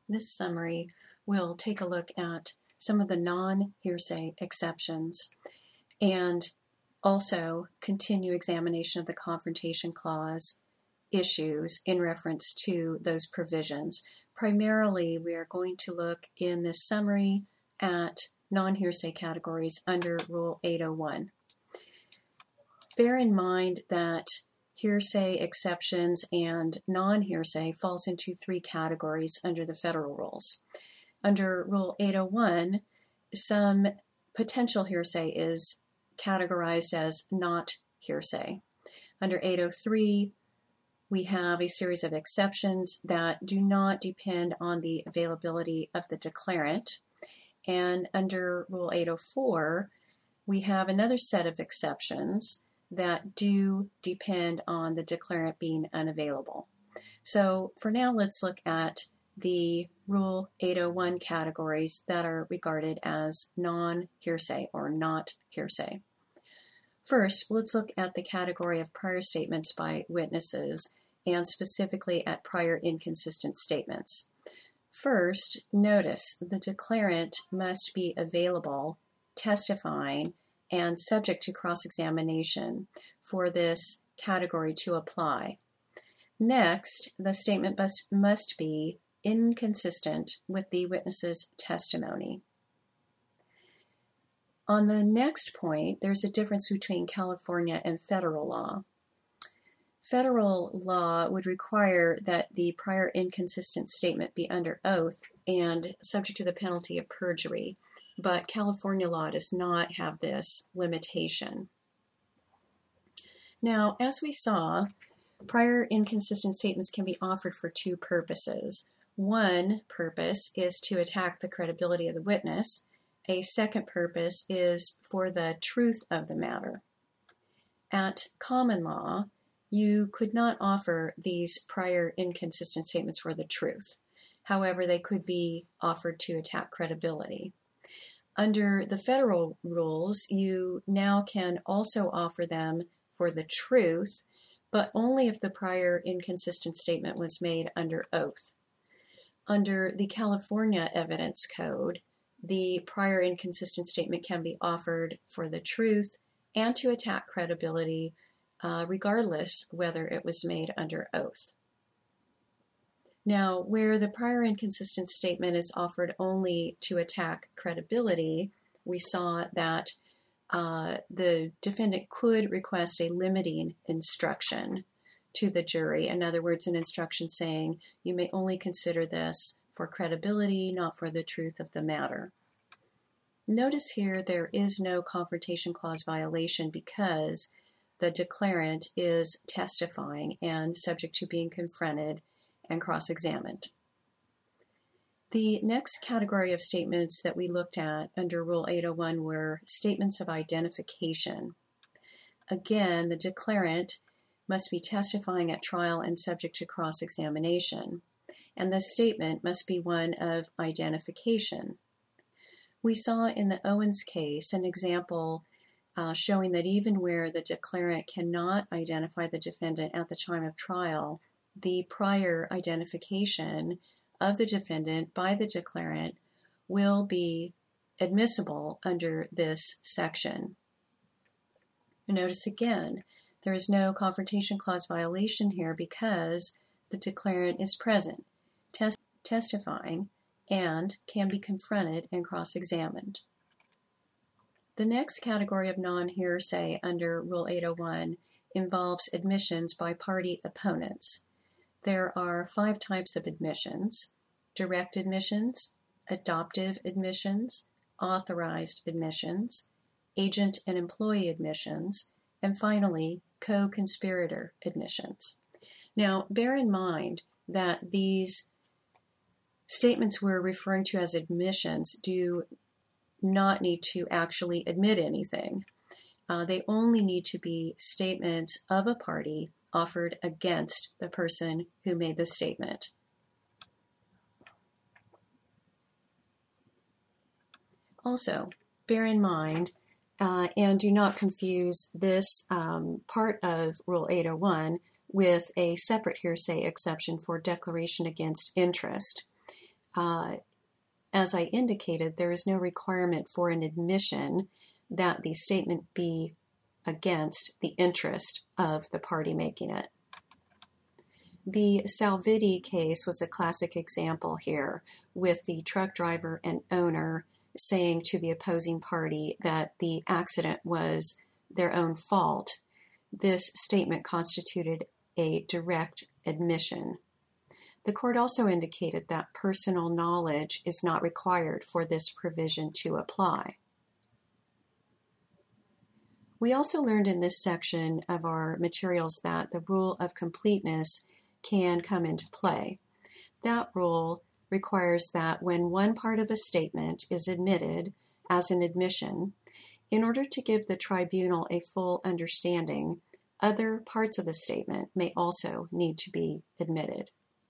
This summary will take a look at some of the non-hearsay exceptions and also continue examination of the Confrontation Clause issues in reference to those provisions. Primarily, we are going to look in this summary at non-hearsay categories under Rule 801. Bear in mind that hearsay exceptions and non-hearsay falls into three categories under the federal rules. Under Rule 801, some potential hearsay is categorized as not hearsay. Under 803, we have a series of exceptions that do not depend on the availability of the declarant. And under Rule 804, we have another set of exceptions that do depend on the declarant being unavailable. So for now, let's look at the Rule 801 categories that are regarded as non-hearsay or not hearsay. First, let's look at the category of prior statements by witnesses, and specifically at prior inconsistent statements. First, notice the declarant must be available, testifying, and subject to cross-examination for this category to apply. Next, the statement must be inconsistent with the witness's testimony. On the next point, there's a difference between California and federal law. Federal law would require that the prior inconsistent statement be under oath and subject to the penalty of perjury, but California law does not have this limitation. Now, as we saw, prior inconsistent statements can be offered for two purposes. One purpose is to attack the credibility of the witness. A second purpose is for the truth of the matter. At common law, you could not offer these prior inconsistent statements for the truth. However, they could be offered to attack credibility. Under the federal rules, you now can also offer them for the truth, but only if the prior inconsistent statement was made under oath. Under the California Evidence Code, the prior inconsistent statement can be offered for the truth and to attack credibility, regardless whether it was made under oath. Now, where the prior inconsistent statement is offered only to attack credibility, we saw that the defendant could request a limiting instruction to the jury. In other words, an instruction saying, you may only consider this for credibility, not for the truth of the matter. Notice here there is no Confrontation Clause violation because the declarant is testifying and subject to being confronted and cross-examined. The next category of statements that we looked at under Rule 801 were statements of identification. Again, the declarant must be testifying at trial and subject to cross-examination, and the statement must be one of identification. We saw in the Owens case an example showing that even where the declarant cannot identify the defendant at the time of trial, the prior identification of the defendant by the declarant will be admissible under this section. Notice again, there is no Confrontation Clause violation here because the declarant is present, testifying, and can be confronted and cross-examined. The next category of non-hearsay under Rule 801 involves admissions by party opponents. There are 5 types of admissions: direct admissions, adoptive admissions, authorized admissions, agent and employee admissions, and finally, co-conspirator admissions. Now, bear in mind that these statements we're referring to as admissions do not need to actually admit anything. They only need to be statements of a party offered against the person who made the statement. Also, bear in mind, and do not confuse this part of Rule 801 with a separate hearsay exception for declaration against interest. as I indicated, there is no requirement for an admission that the statement be against the interest of the party making it. The Salviti case was a classic example here, with the truck driver and owner saying to the opposing party that the accident was their own fault. This statement constituted a direct admission. The court also indicated that personal knowledge is not required for this provision to apply. We also learned in this section of our materials that the rule of completeness can come into play. That rule requires that when one part of a statement is admitted as an admission, in order to give the tribunal a full understanding, other parts of the statement may also need to be admitted.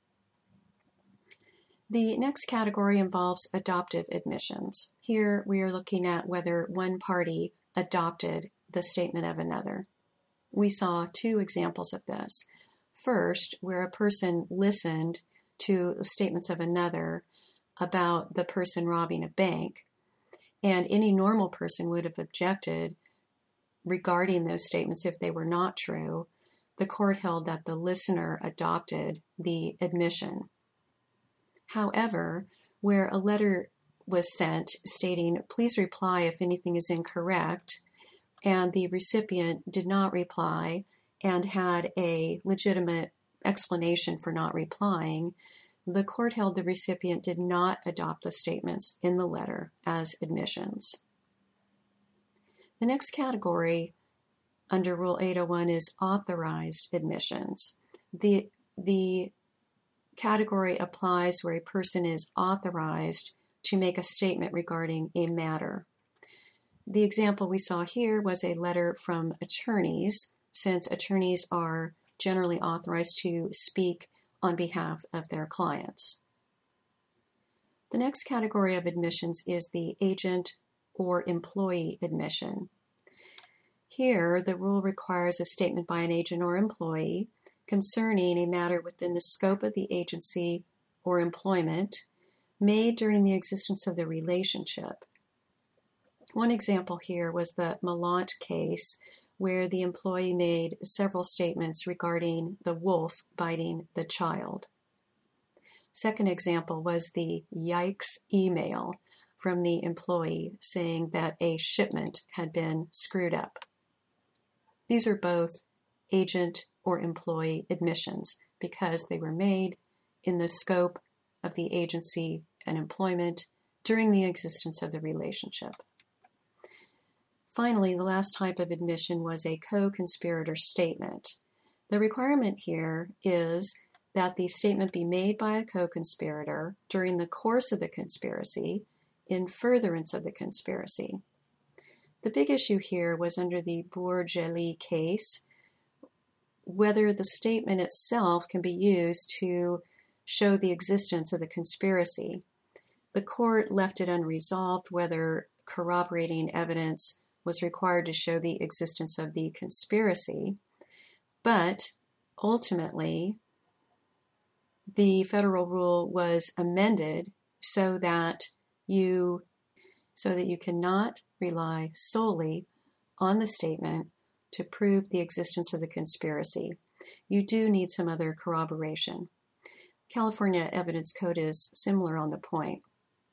The next category involves adoptive admissions. Here we are looking at whether one party adopted the statement of another. We saw two examples of this. First, where a person listened to statements of another about the person robbing a bank, and any normal person would have objected regarding those statements if they were not true. The court held that the listener adopted the admission. However, where a letter was sent stating, "Please reply if anything is incorrect," and the recipient did not reply and had a legitimate explanation for not replying, the court held the recipient did not adopt the statements in the letter as admissions. The next category under Rule 801 is authorized admissions. The category applies where a person is authorized to make a statement regarding a matter. The example we saw here was a letter from attorneys, since attorneys are generally authorized to speak on behalf of their clients. The next category of admissions is the agent or employee admission. Here, the rule requires a statement by an agent or employee concerning a matter within the scope of the agency or employment made during the existence of the relationship. One example here was the Mallant case, where the employee made several statements regarding the wolf biting the child. Second example was the yikes email from the employee saying that a shipment had been screwed up. These are both agent or employee admissions because they were made in the scope of the agency and employment during the existence of the relationship. Finally, the last type of admission was a co-conspirator statement. The requirement here is that the statement be made by a co-conspirator during the course of the conspiracy, in furtherance of the conspiracy. The big issue here was under the Bourgelli case, whether the statement itself can be used to show the existence of the conspiracy. The court left it unresolved whether corroborating evidence was required to show the existence of the conspiracy, but ultimately the federal rule was amended so that you cannot rely solely on the statement to prove the existence of the conspiracy. You do need some other corroboration. California Evidence Code is similar on the point.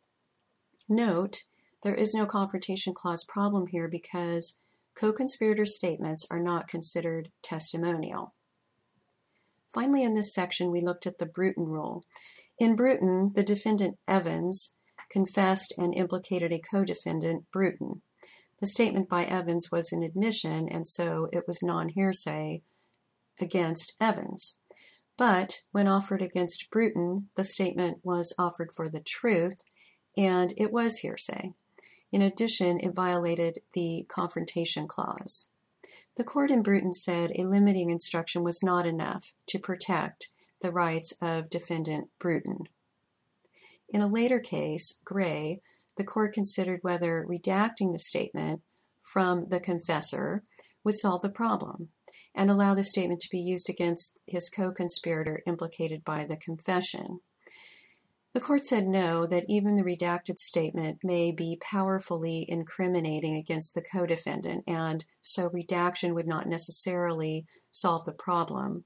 Note, there is no Confrontation Clause problem here because co-conspirator statements are not considered testimonial. Finally, in this section, we looked at the Bruton rule. In Bruton, the defendant Evans confessed and implicated a co-defendant, Bruton. The statement by Evans was an admission, and so it was non-hearsay against Evans. But when offered against Bruton, the statement was offered for the truth, and it was hearsay. In addition, it violated the Confrontation Clause. The court in Bruton said a limiting instruction was not enough to protect the rights of defendant Bruton. In a later case, Gray, the court considered whether redacting the statement from the confessor would solve the problem and allow the statement to be used against his co-conspirator implicated by the confession. The court said no, that even the redacted statement may be powerfully incriminating against the co-defendant, and so redaction would not necessarily solve the problem.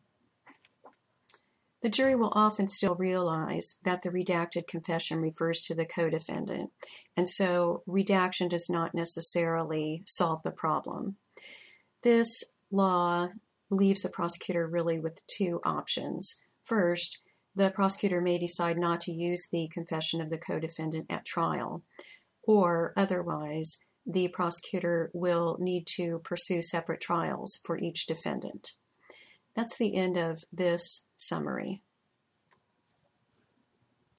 The jury will often still realize that the redacted confession refers to the co-defendant, and so redaction does not necessarily solve the problem. This law leaves the prosecutor really with two options. First, the prosecutor may decide not to use the confession of the co-defendant at trial, or otherwise, the prosecutor will need to pursue separate trials for each defendant. That's the end of this summary.